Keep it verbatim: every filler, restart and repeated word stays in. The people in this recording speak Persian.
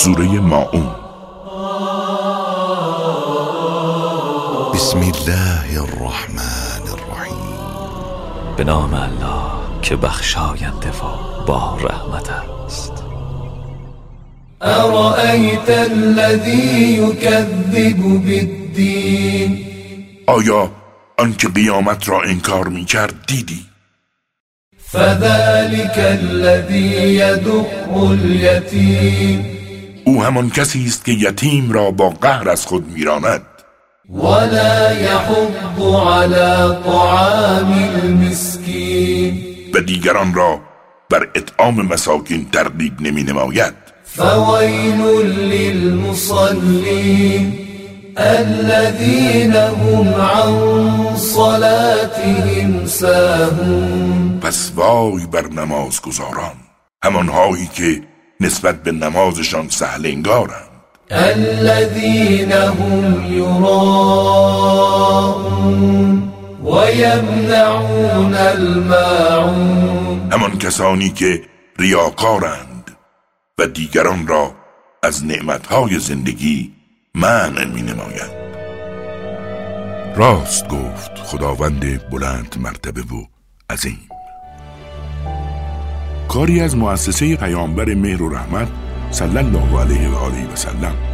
سوره ماعون. بسم الله الرحمن الرحیم. به نام الله که بخشاینده و با رحمت است. ارأیت الذی یکذب بالدین. آیا آن که قیامت را انکار می کرد دیدی؟ فذلک الذی یدع الیتیم. او همان کسی است که یتیم را با قهر از خود میراند. ولا یحض علی طعام المسکین. و دیگران را بر اطعام مساکین ترغیب نمی نماید. فویل للمصلین الذین هم عن صلاتهم ساهون. پس وای بر نمازگزاران، همانهایی که نسبت به نمازشان سهل انگارند. الذین هم یراءون و یمنعون الماعون. همان کسانی که ریاکارند و دیگران را از نعمتهای زندگی منع می نمایند. راست گفت خداوند بلند مرتبه و عظیم. کاری از مؤسسه پیامبر مهر و رحمت صلی الله علیه و آله و سلم.